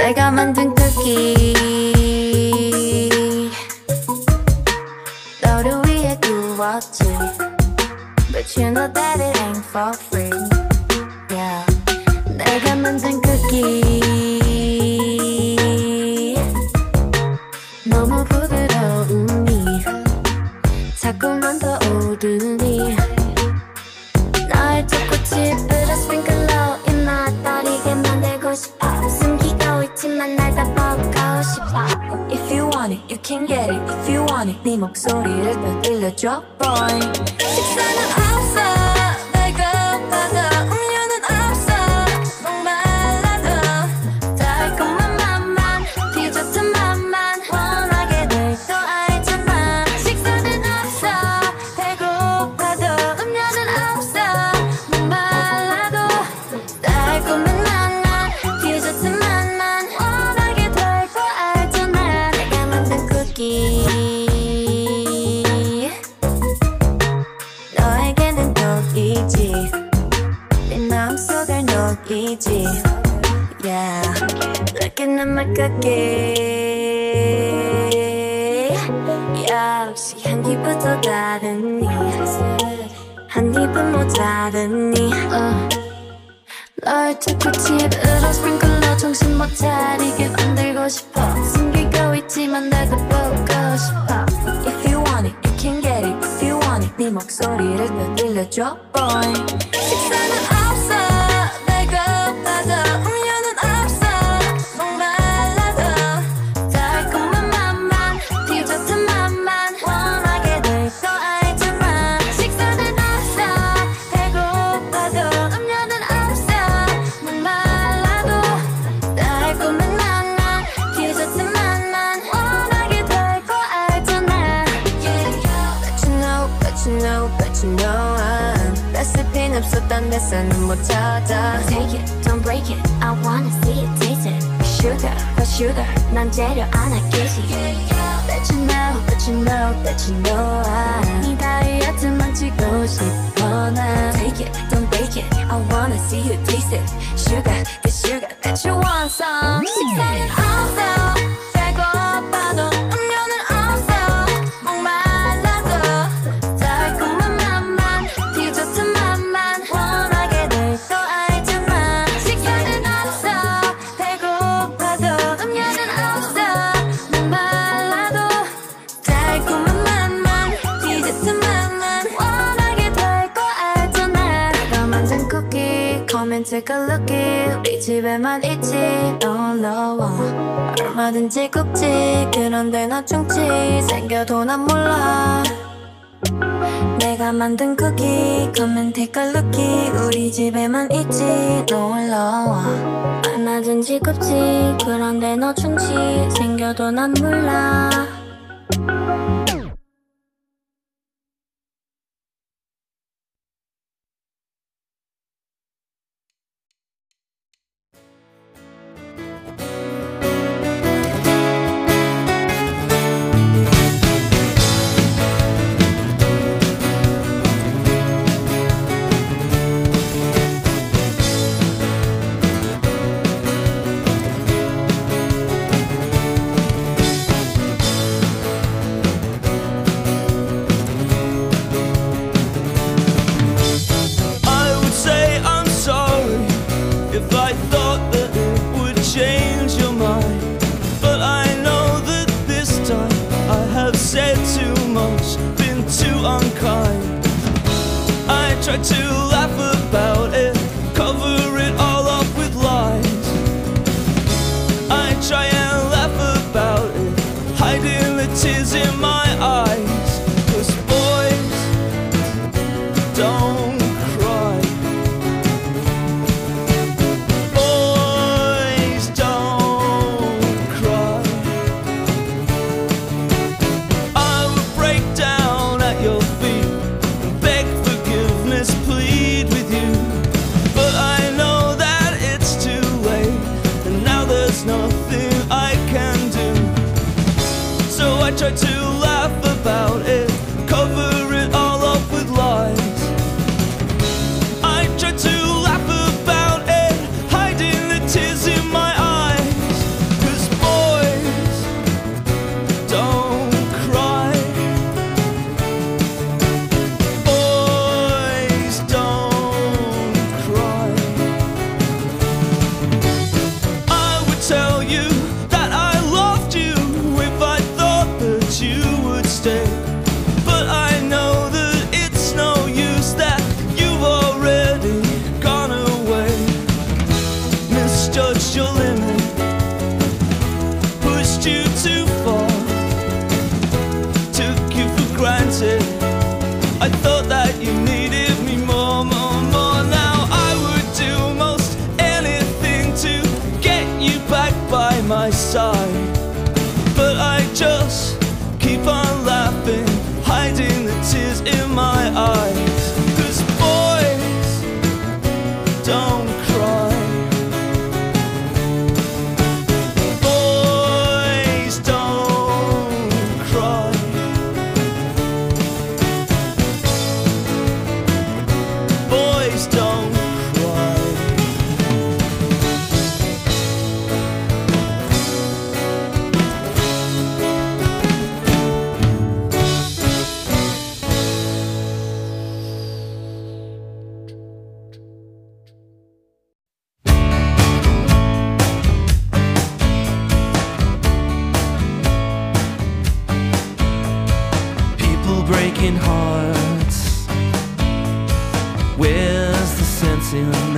내가 만든 쿠키 너를 위해 구웠지 But you know that it ain't for free yeah. 내가 만든 쿠키 너무 부드러우니 자꾸만 더 오르니 날 잡고 짚으려 스프링클러 입맛 따리게 만들고 싶어 숨기고 있지만 날 다 보고 싶어 If you want it, you can get it If you want it, 네 목소리를 더 들려줘 boy 식사는 없어 배고파도 음료는 없어 목말라도 달콤한 맛만 디저트 맛만 원하게 될 거 알잖아 식사는 없어 배고파도 음료는 없어 목말라도 달콤한 맛만 디저트 맛만 원하게 될 거 알잖아 내가 만든 쿠키 너에게는 독이지 네 마음속을 녹이지 Yeah Looking at my cookie 역시 향기부터 다르니 한 입은 모자르니 널 잡고 칩으로 스프링클러 정신 못 차리게 만들고 싶어 숨기고 있지만 나도 보고 싶어 If you want it, you can get it If you want it, 네 목소리를 더 들려줘 boy 식사는 없어 배고파도 음료는 없어 목말라도 달콤한 맛만 디저트 맛만 원하게 될 거 알잖아 식사는 없어 배고파도 음료는 없어 목말라도 달콤한 맛만 디저트 맛만 원하게 될 거 알잖아 But you know 레시피는 없어 딴 데서는 못 찾아 Take it, don't break it I wanna see it, taste it Sugar, for sugar 난 재료 안 아끼지 But you know 네 다이어트만 치고 싶어 난 Take it, don't break it I wanna see you taste it Sugar, the sugar that you want some 식사는 없어 배고파도 음료는 없어 목말라도 달콤한 맛만 디저트 맛만 원하게 될 거 알잖아 식사는 없어 배고파도 음료는 없어 목말라도 달콤한 맛만 디저트 맛만 원하게 될 거 알잖아 내가 만든 쿠키 Come and take a look it 우리 집에만 있지 놀러와 얼마든지 굽지 그런데 나 충치 생겨도 난 몰라 내가 만든 쿠키 Come and take a look it 우리 집에만 있지 놀러와 얼마든지 굽지 그런데 너 충치 생겨도 난 몰라 Try to laugh about it, cover it all up with lies. I try and laugh about it, hiding the tears in my eyes. 'Cause boys don't cry. Boys don't cry. I would break down at your feet, beg forgiveness, plead with you. But I know that it's too late, and now there's nothing I can do. So I try to laugh about it, cover it all up with lies. I try to laugh about it, hiding the tears in my eyes.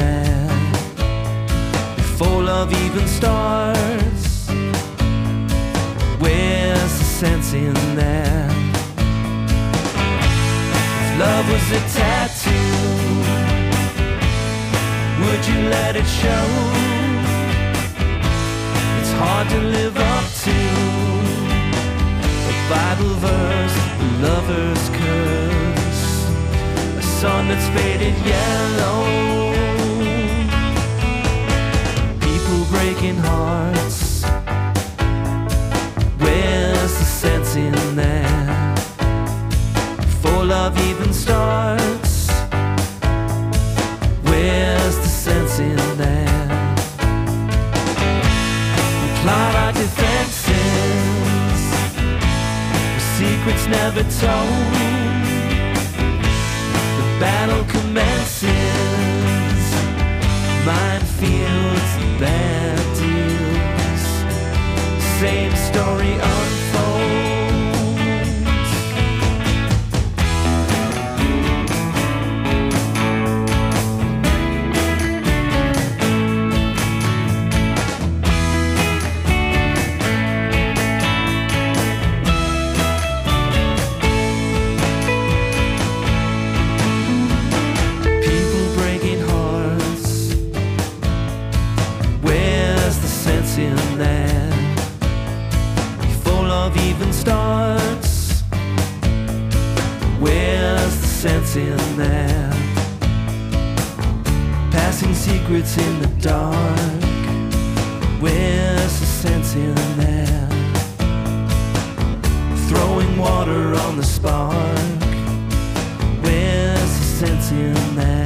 there. Before love even starts, where's the sense in there? If love was a tattoo, would you let it show? It's hard to live up to a Bible verse, a lover's curse, a sun that's faded yellow, people breaking hearts. Where's the sense in there? Before love even starts, where's the sense in there? We climb our defenses, secrets never told. The battle commences, minefields, bad deals, same story unfolds. In there, before love even starts, where's the sense in there? Passing secrets in the dark, where's the sense in there? Throwing water on the spark, where's the sense in there?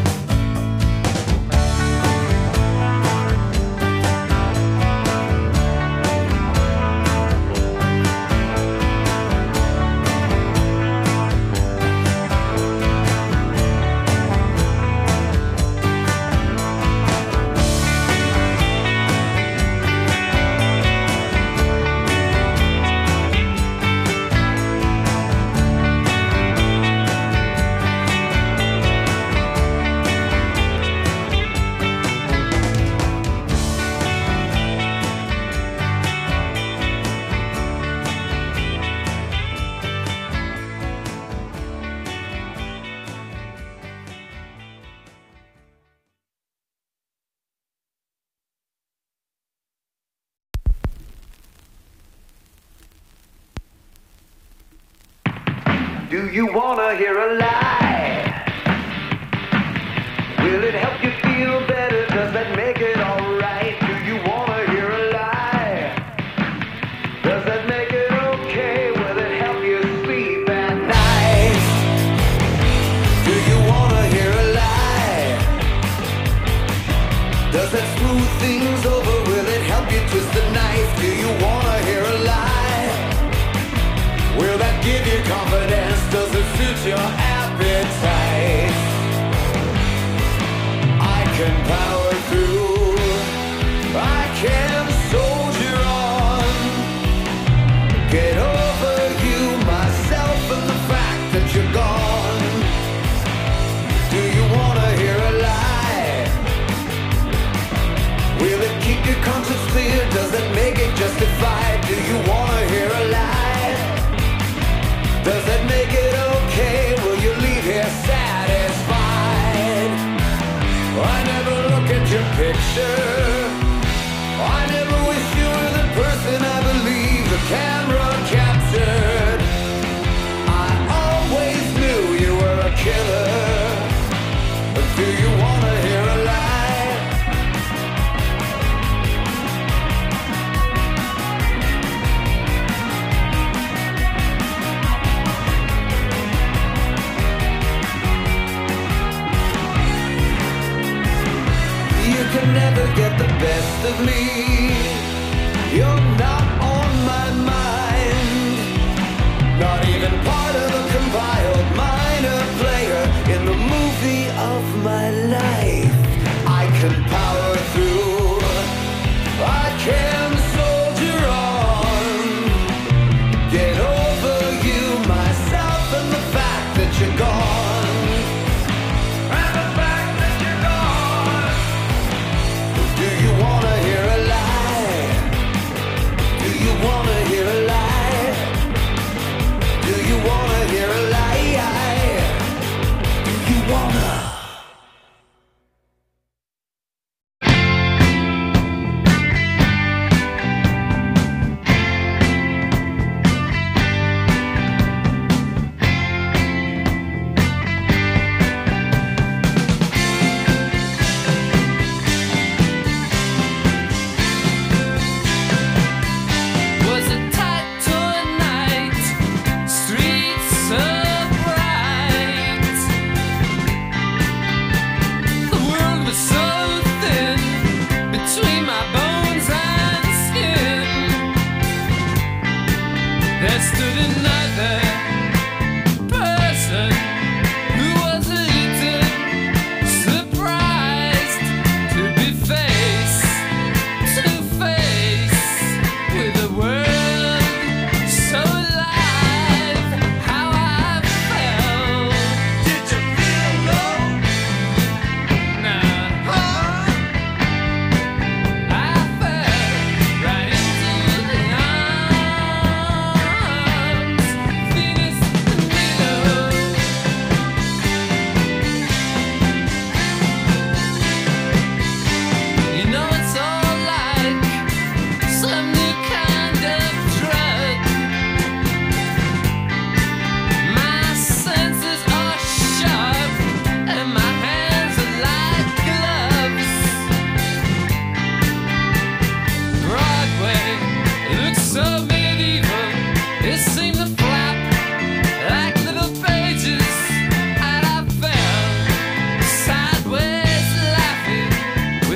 Do you wanna hear a lie? Will it help you feel better? Does that make it alright? Do you wanna hear a lie? Does that make it okay? Will it help you sleep at night? Do you wanna hear a lie? Does that smooth things over? Will it help you twist the knife? Do you wanna hear a lie? Will that give you confidence? Does it suit your appetite? I can power through, I can soldier on, get over you, myself, and the fact that you're gone. Do you wanna hear a lie? Will it keep your conscience clear? Does it make it justified? Do you wanna hear a lie? Does that make it okay? Will you leave here satisfied? I never look at your picture, I never wish you were the person I believe the camera captured. I always knew you were a killer. But do you wanna hear a lie? You can never get the best of me. You're not on my mind, not even part of a compiled minor player in the movie of my life. I can power through, I can soldier on, get over you, myself, and the fact that you're gone. And the fact that you're gone.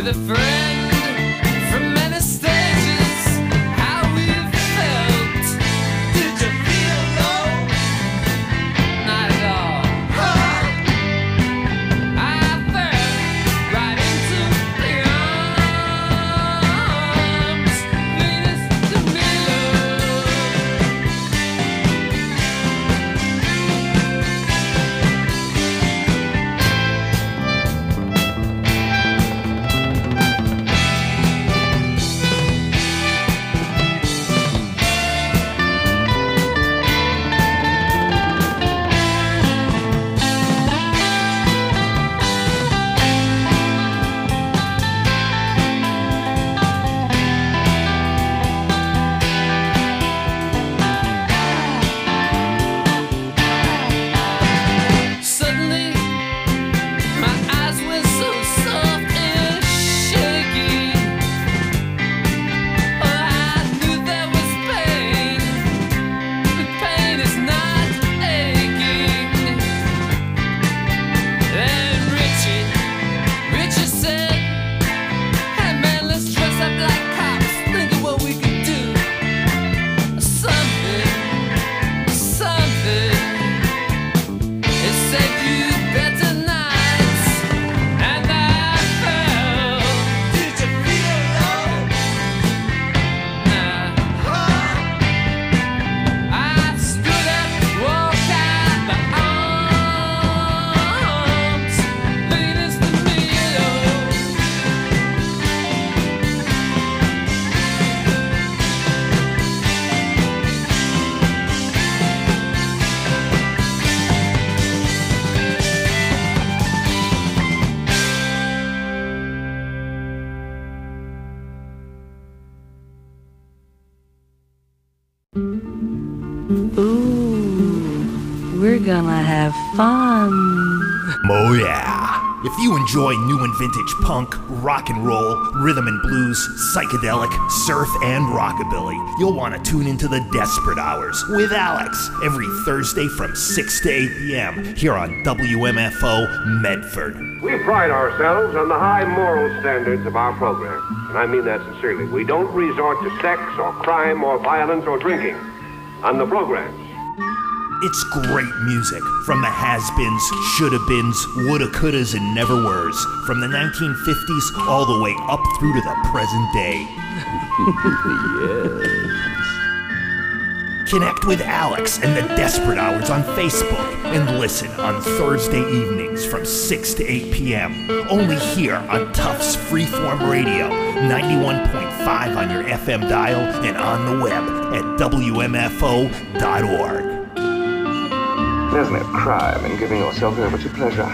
a friend from many stages, how we felt. Did you feel low? Not at all. I fell right into the arms, Venus de Milo. Suddenly, my eyes were so soft and shaky. Oh, I knew there was pain, but pain is not aching. Then Richie said, "Hey man, let's dress up like cops. Think of what we could do. Something." It said you better nights, and I fell. Did you feel low? Nah. I stood up, walked out my arms, Venus de Milo. Ooh, we're gonna have fun. Oh yeah. If you enjoy new and vintage punk, rock and roll, rhythm and blues, psychedelic, surf, and rockabilly, you'll want to tune into the Desperate Hours with Alex every Thursday from 6 to 8 p.m. here on WMFO Medford. We pride ourselves on the high moral standards of our program, and I mean that sincerely. We don't resort to sex or crime or violence or drinking on the programs. It's great music from the has-beens, shoulda-beens, woulda-couldas, and never-weres, from the 1950s all the way up through to the present day. Connect with Alex and the Desperate Hours on Facebook and listen on Thursday evenings from 6 to 8 p.m. Only here on Tufts Freeform Radio, 91.5 on your FM dial and on the web at WMFO.org. There's no crime in giving yourself over to pleasure.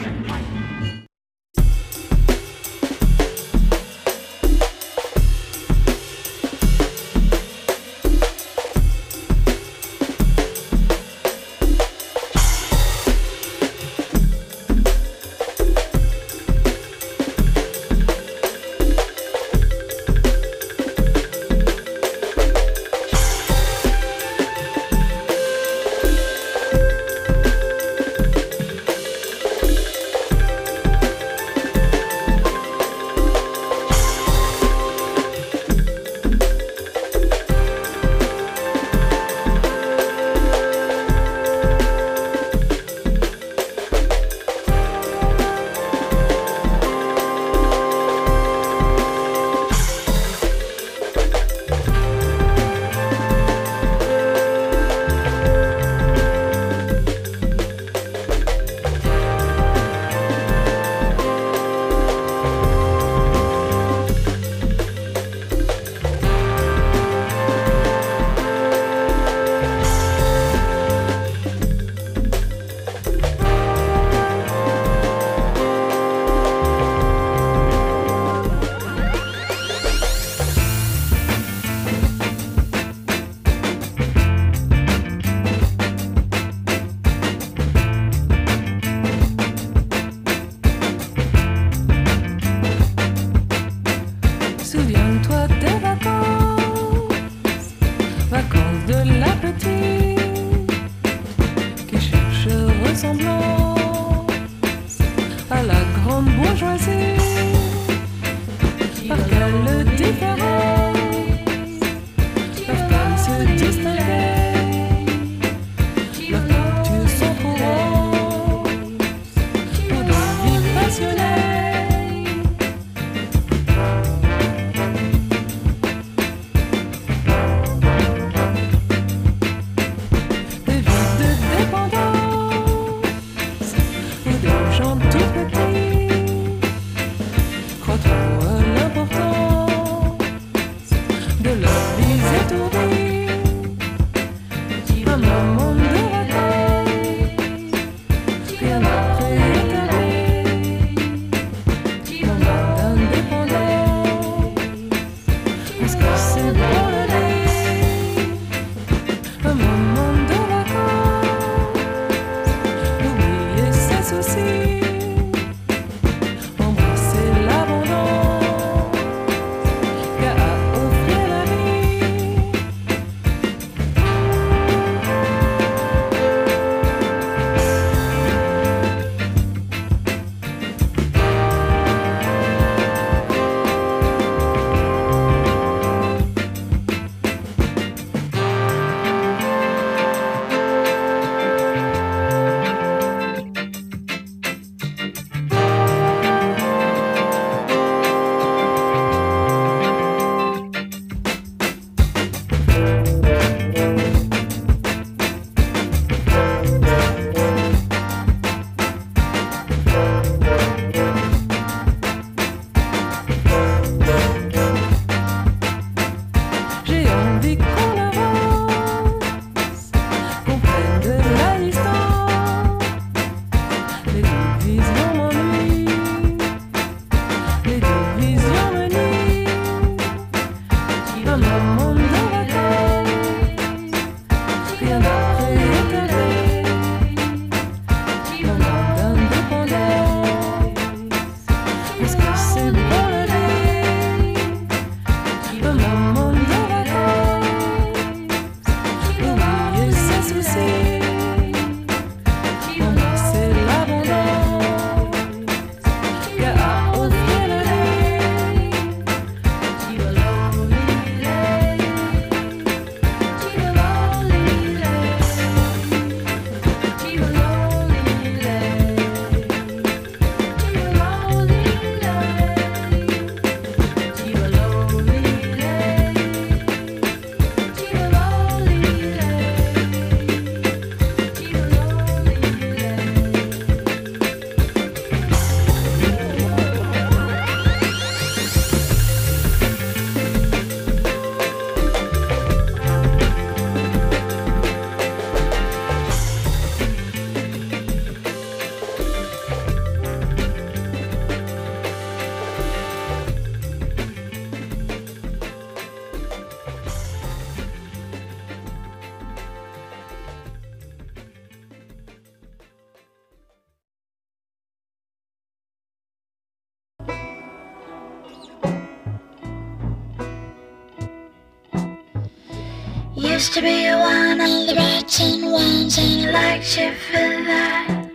Used to be one of the rotten ones, and I liked you for that.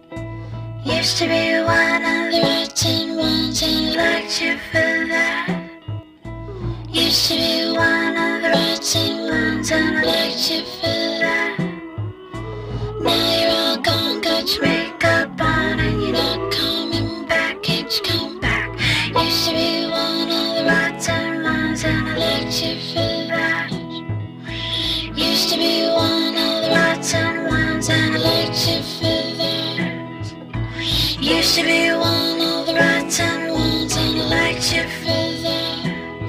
Used to be one of the rotten ones, and I liked you for that. Used to be one of the rotten ones, and I liked you for that. Now you're all gone, got your makeup on, and you're not coming back. Can't you come back? Used to be one of the rotten ones, and I liked you for that. Used to be one of the rotten ones, and I liked you for that. Used to be one of the rotten ones, and I liked you for that.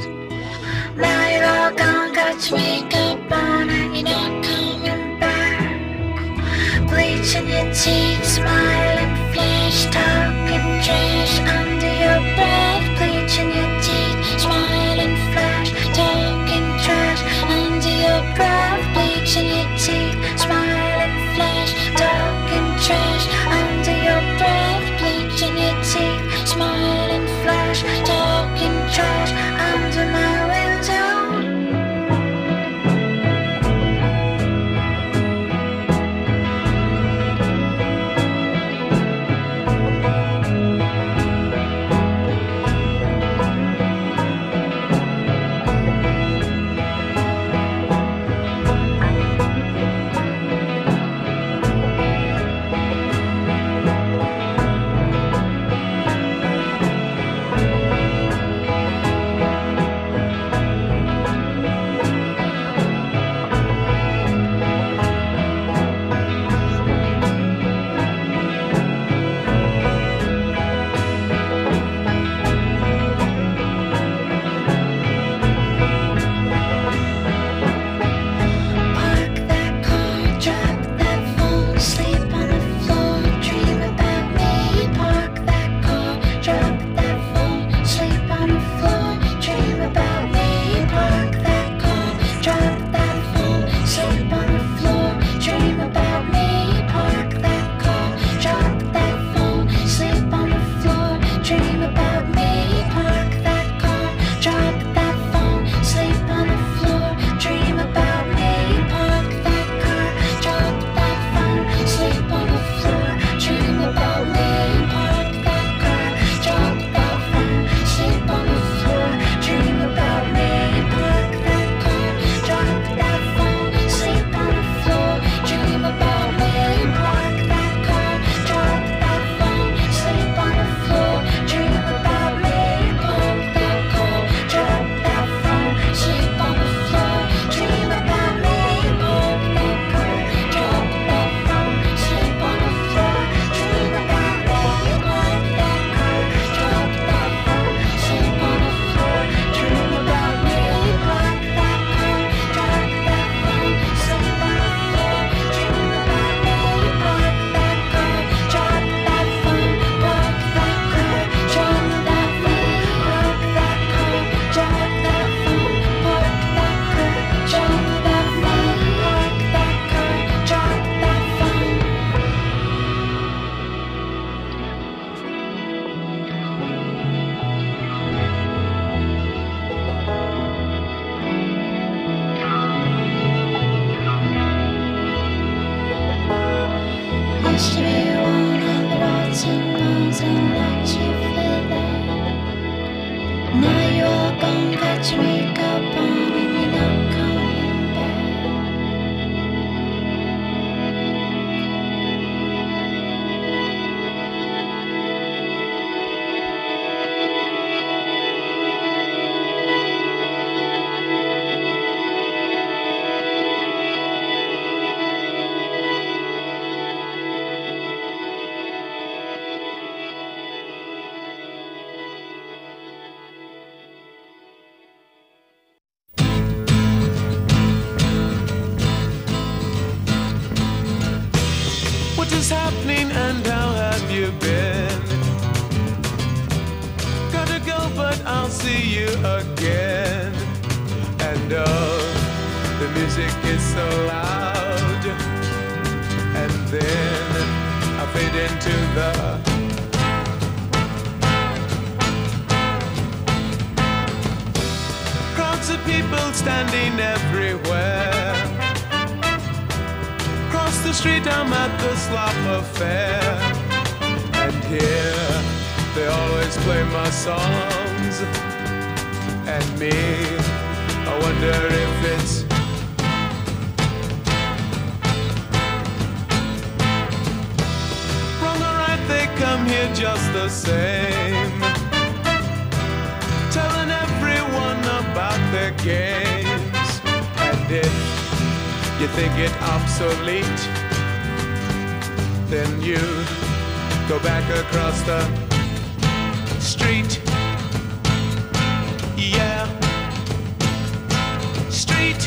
Now you're all gone, got your makeup on, and you're not coming back. Bleaching your teeth, smiling, flash, talking trash under your breath. Bleaching your teeth, smiling, flash, talking trash under your breath. Bleaching your teeth, smiling, flash, talking trash under your breath. Bleaching your teeth, smiling, flash, talking trash under my window. music is so loud, and then I fade into the crowds of people standing everywhere. Across the street I'm at the Slop Affair, and here they always play my songs. And me, I wonder if it's wrong or right, they come here just the same, telling everyone about their games. And if you think it obsolete, then you go back across the street. Yeah, street.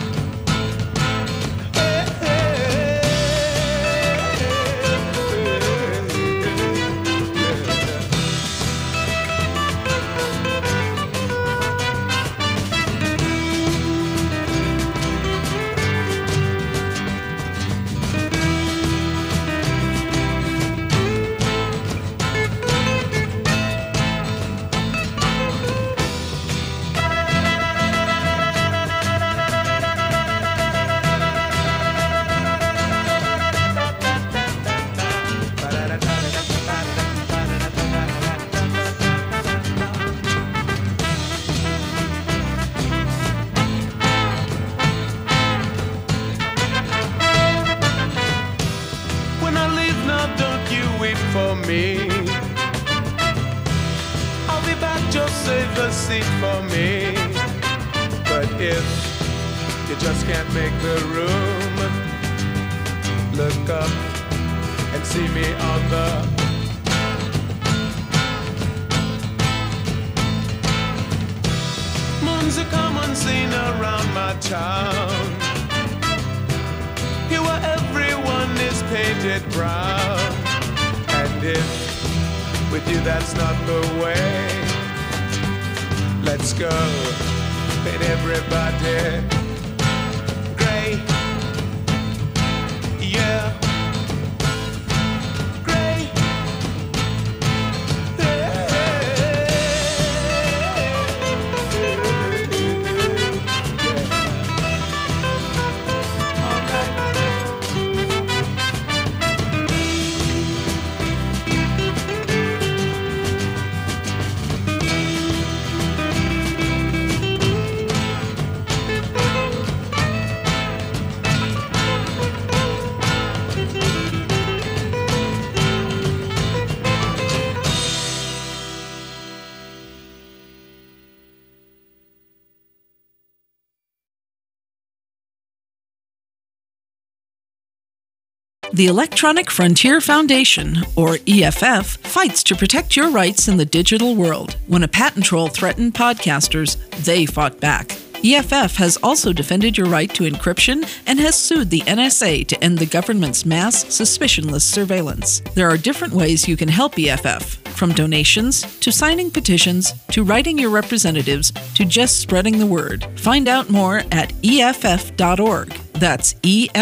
The Electronic Frontier Foundation, or EFF, fights to protect your rights in the digital world. When a patent troll threatened podcasters, they fought back. EFF has also defended your right to encryption and has sued the NSA to end the government's mass, suspicionless surveillance. There are different ways you can help EFF, from donations, to signing petitions, to writing your representatives, to just spreading the word. Find out more at EFF.org. That's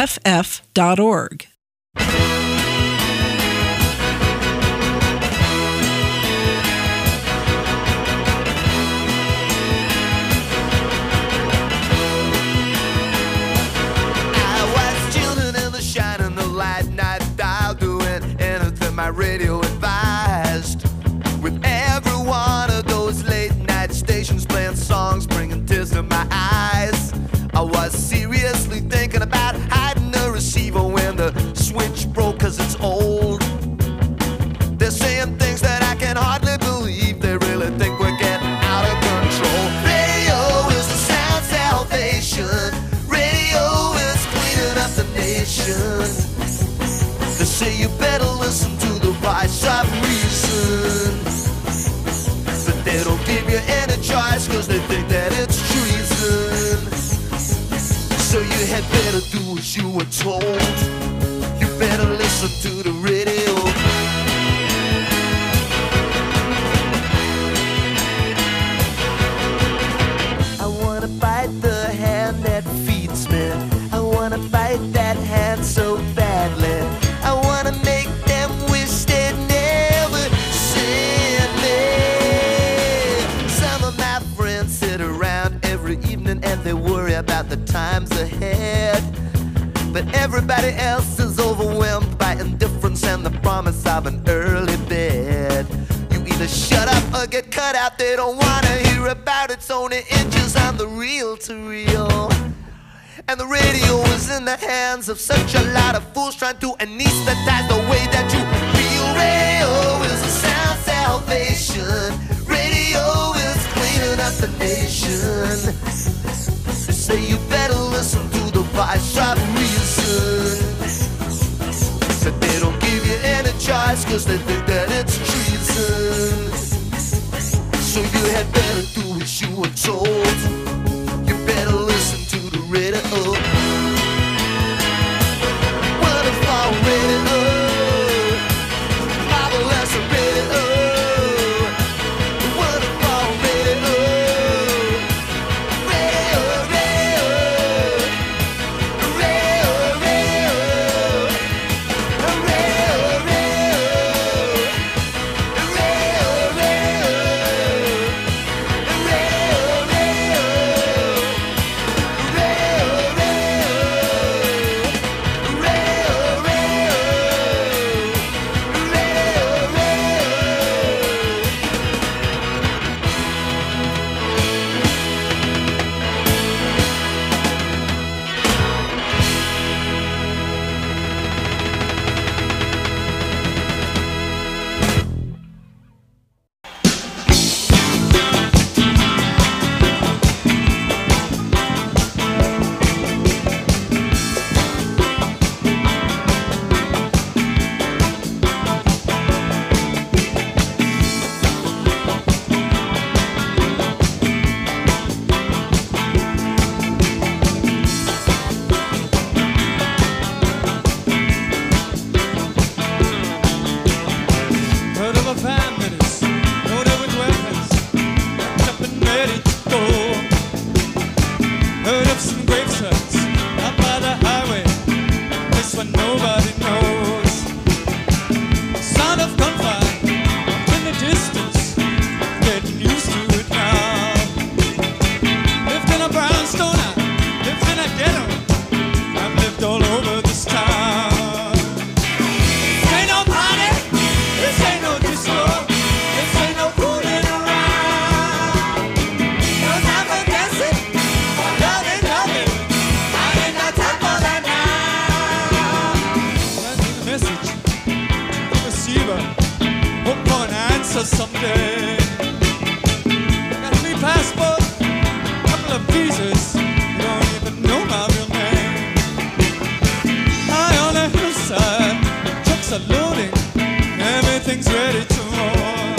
EFF.org. My radio advised, with every one of those late night stations playing songs bringing tears to my eyes. I was seriously thinking about hiding the receiver when the switch broke, cause it's old. They're saying things that I can hardly believe. They really think we're getting out of control. Radio is the sound salvation. Radio is cleaning up the nation. They say you better listen to the voice of reason, but they don't give you any choice cause they think that it's treason. So you had better do as you were told. You better listen to the radio. I wanna bite the hand that feeds me. the times ahead. But everybody else is overwhelmed by indifference and the promise of an early bed. You either shut up or get cut out. They don't wanna hear about it. It's only inches on the reel-to-reel. And the radio is in the hands of such a lot of fools trying to anesthetize the way that you feel. Radio is a sound salvation. Radio is cleaning up the nation. They say you better listen to the voice of reason. But they don't give you any choice cause they think that it's treason. So you had better do as you were told. You better listen to the radio. What if I radio? Marvelous radio. What if I radio? Radio, radio. Radio, radio. Radio, radio. Radio, radio. Someday, got a free passport, couple of visas. You don't even know my real name. High on the hillside, trucks are loading, everything's ready to roll.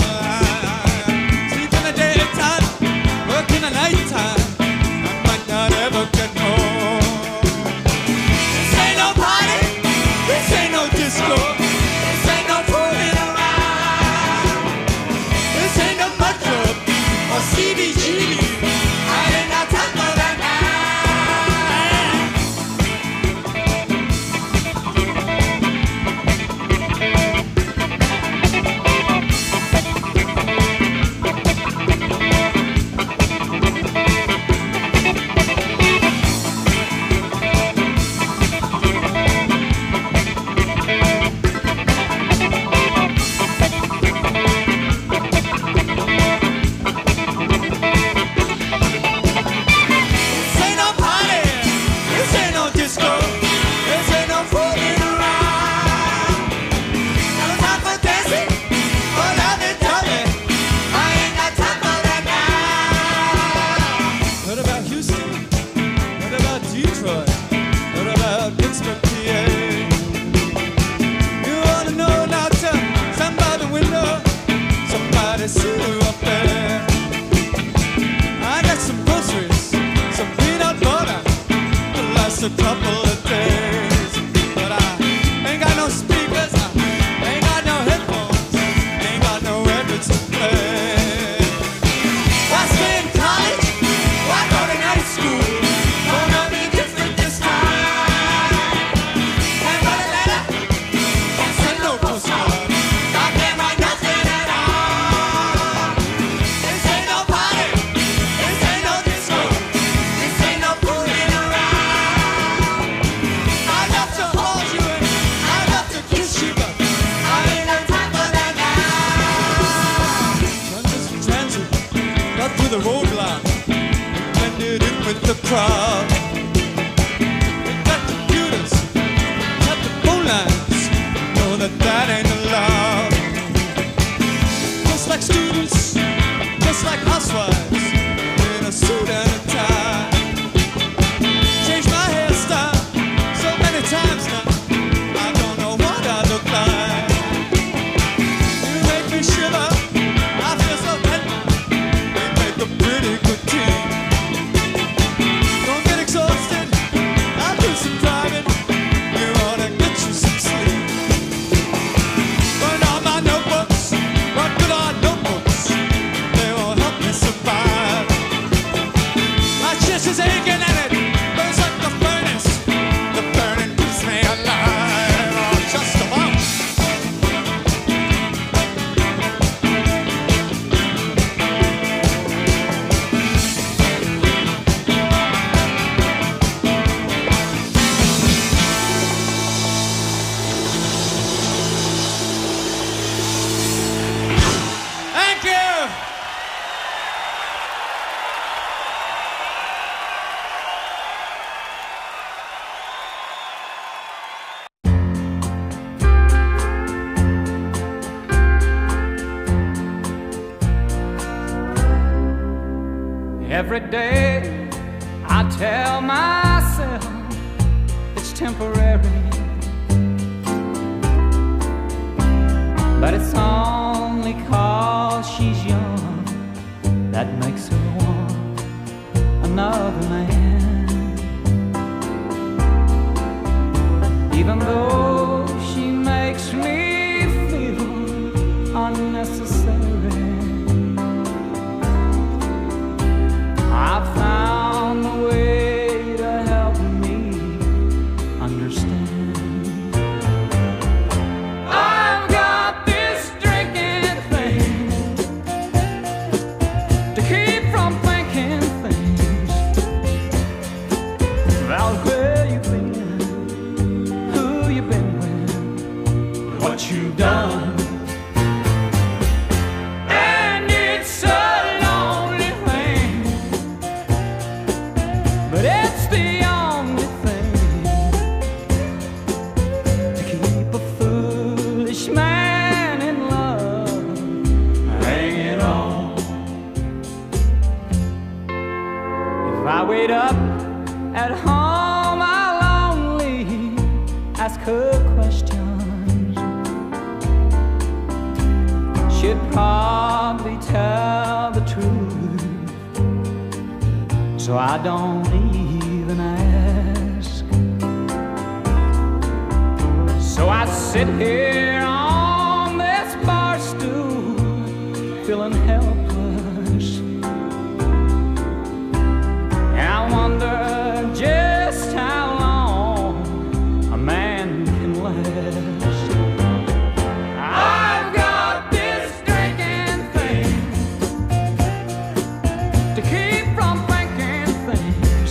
Sleep in the daytime, work in the nighttime. I might not ever get home. This ain't no party, this ain't no disco, this ain't no fooling around. CBGB, I ain't got time for that a couple of days, but I ain't got no speakers, I ain't got no headphones, ain't got no records to play. Why stay in college? Why go to night school? Gonna be different this time. Can't write a letter, can't send no postcard, I can't write nothing at all. This ain't no party, this ain't no disco, this ain't no fooling around. cut through the roadblock, blended in with the crowd. We got computers, cut the phone lines, know that that ain't allowed. Just like students, just like housewives, in a suit and a tie. Changed my hairstyle so many times now, I don't know what I look like. You make me shiver, I feel so happy. We make a pretty good team. Don't get exhausted, I'll do some driving. You ought to get you some sleep. Burn all my notebooks, what good are notebooks? They won't help me survive. My chest is aching and it burns like the furnace. The burning keeps me alive. Oh, just about. Thank you. Every day I tell myself it's temporary, but it's only 'cause she's young that makes her want another man. Even though she makes me feel unnecessary, I found a way to help me understand. I've got this drinking thing to keep from thinking things about where you've been, who you've been with, what you've done. And it's a lonely thing, but it's the only thing to keep a foolish man in love hanging on. If I wait up at home, I'll only ask her questions. She'd probably tell the truth, so I don't even ask. So I sit here on this bar stool, feeling helpless, and I wonder just how long a man can last. I've got this drinking thing to keep from thinking things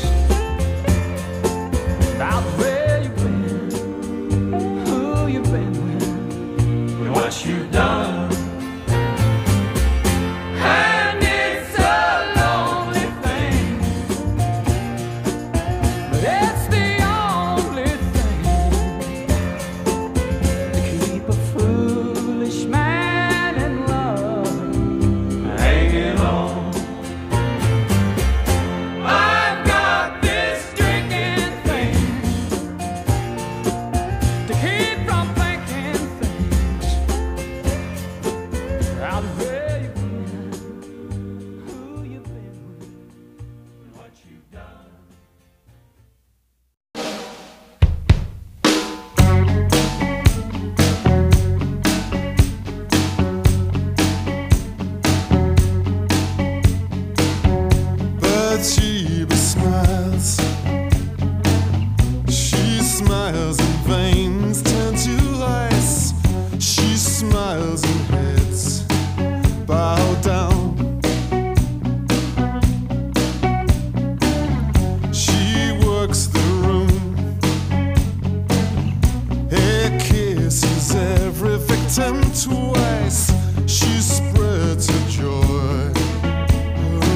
about where you've been, who you've been with, and what you've done. And it's a lonely thing, but it's the only thing to keep a foolish man in love hanging on. I've got this drinking thing to keep from thinking things about where you've been, who you've been with, and what you've done. Bathsheba smiles. She smiles and veins turn to ice. She smiles and heads bow down. She works the room. Her kisses every victim twice. She spreads her joy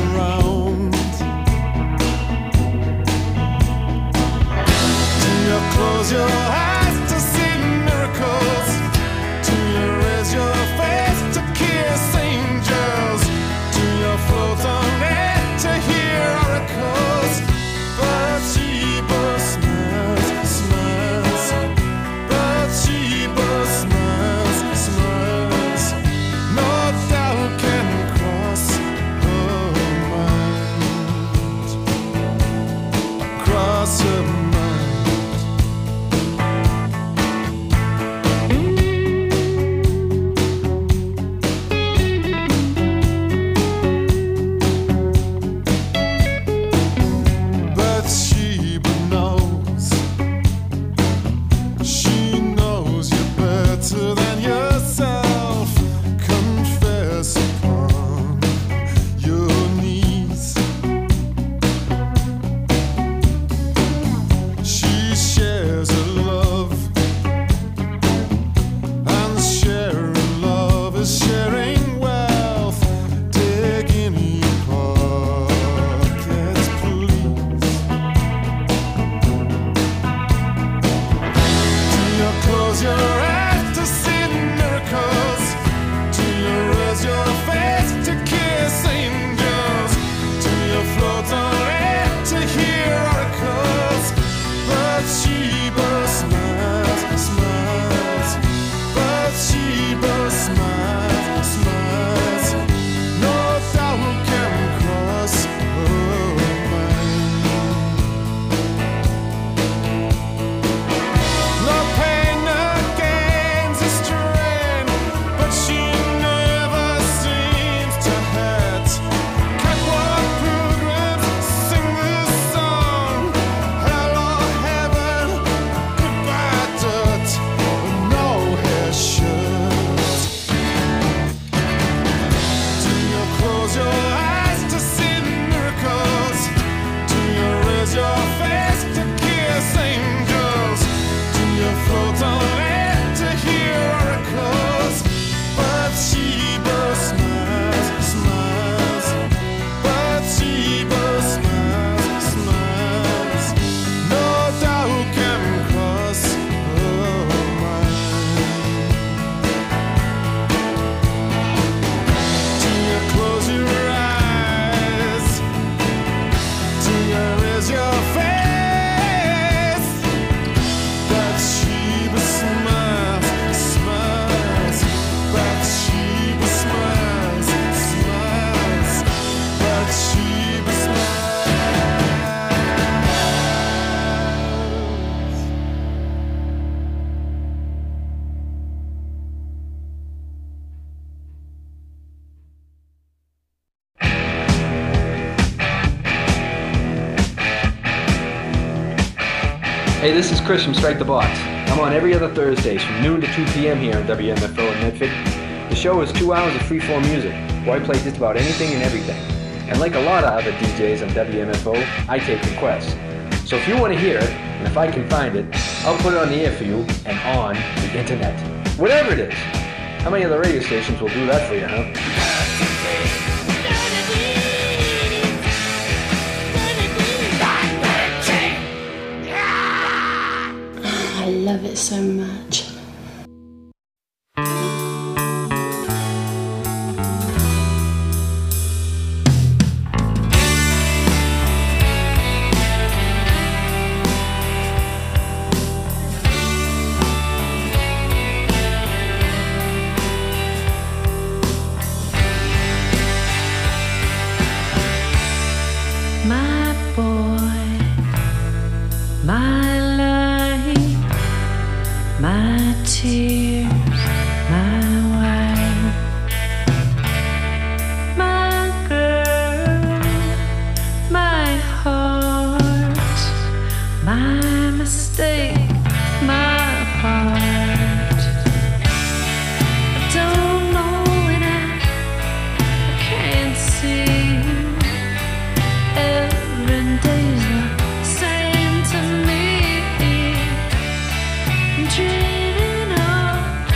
Hey, this is Chris from Strike the Box. I'm on every other Thursdays from noon to 2 p.m. here on WMFO in Medford. The show is 2 hours of free-form music, where I play just about anything and everything. And like a lot of other DJs on WMFO, I take requests. So if you want to hear it, and if I can find it, I'll put it on the air for you and on the internet. Whatever it is. How many other radio stations will do that for you, huh? I love it so much. My boy, my life, my tears, my wife, my girl, my heart, my mistake, my heart. I don't know and I can't see. Every day's the same to me. I'm dreaming of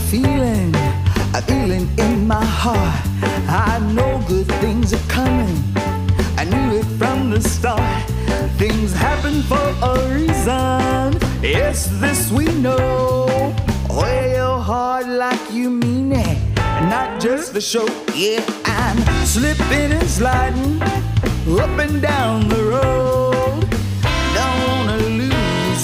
feeling, a feeling in my heart. I know good things are coming. I knew it from the start. Things happen for a reason. Yes, this we know. Wear your heart like you mean it, not just the show. Yeah, I'm slipping and sliding up and down the road. Don't wanna lose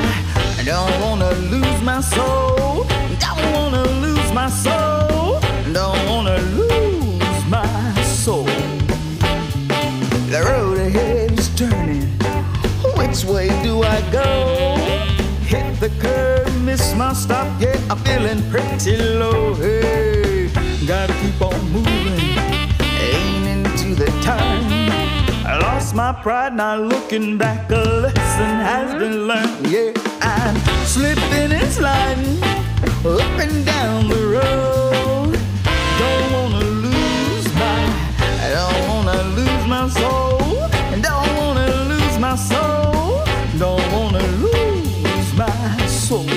my soul. Don't wanna lose my soul. Don't wanna lose my soul. The road ahead is turning. Which way do I go? Hit the curb, miss my stop. Yeah, I'm feeling pretty low. Hey, gotta keep on moving, aiming to the time. I lost my pride, not looking back. A lesson has been learned. Yeah, I'm slipping and sliding up and down the road. Don't wanna lose my soul. Don't wanna lose my soul. Don't wanna lose my soul.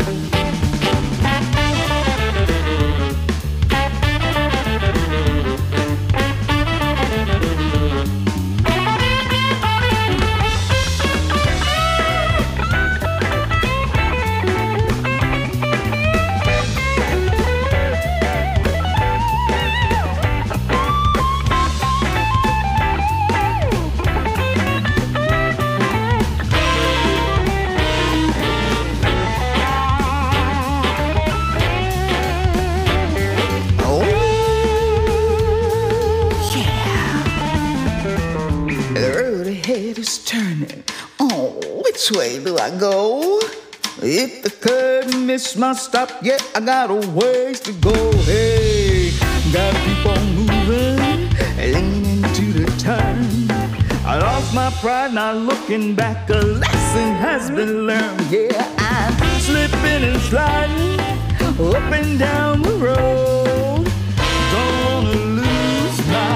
Which way do I go? If the curb missed my stop, yeah, I got a ways to go. Hey, gotta keep on moving, leaning to the time. I lost my pride, not looking back. A lesson has been learned. Yeah, I'm slipping and sliding up and down the road. Don't wanna lose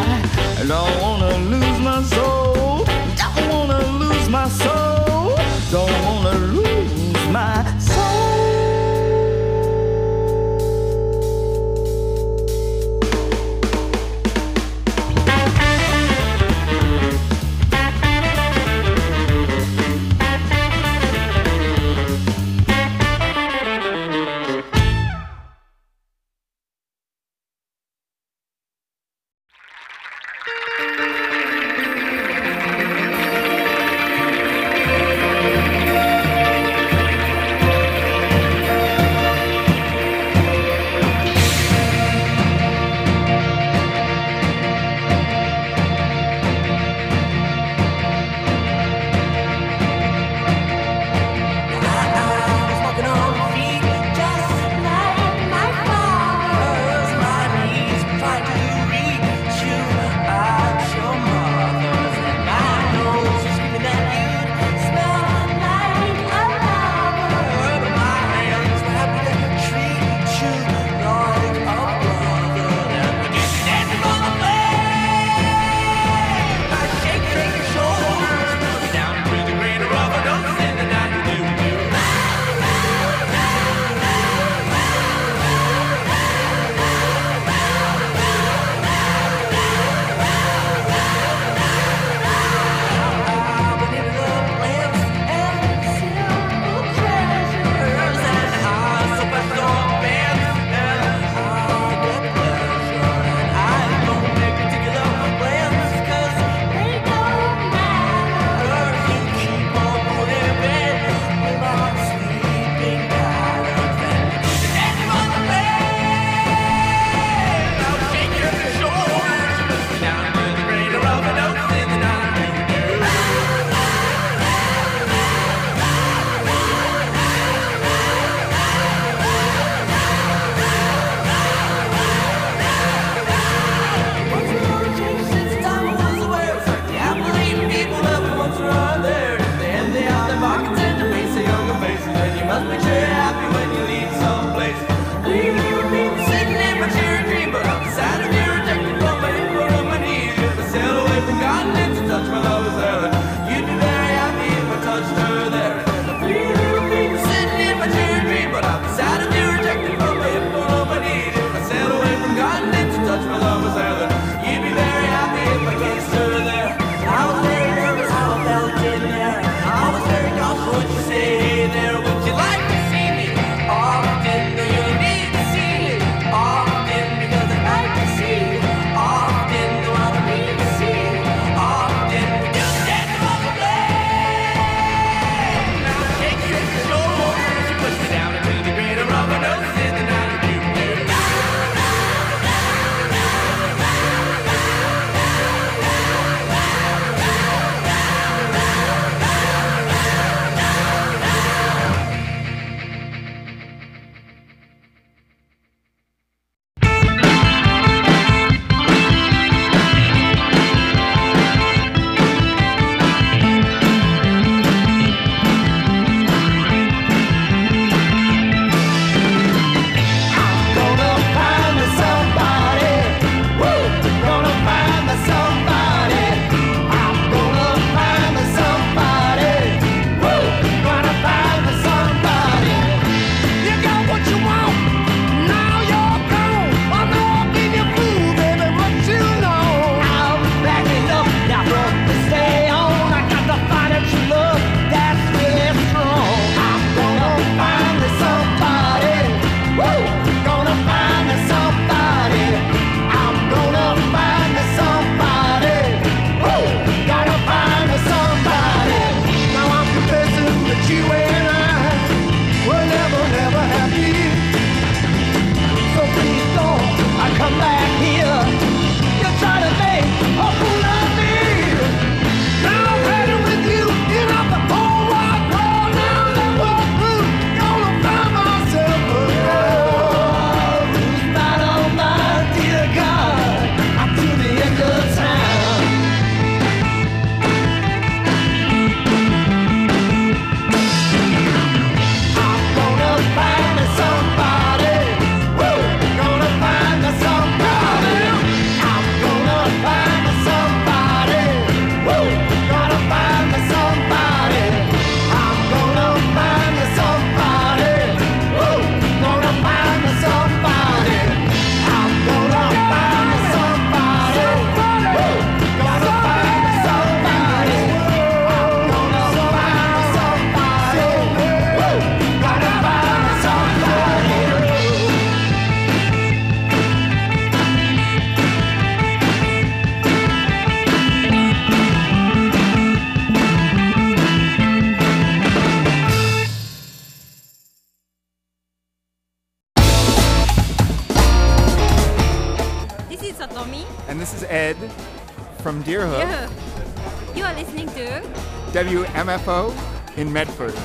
my soul. Don't wanna lose my soul. Don't wanna lose my soul. this is Ed from Deerhook. Yeah. You are listening to WMFO in Medford.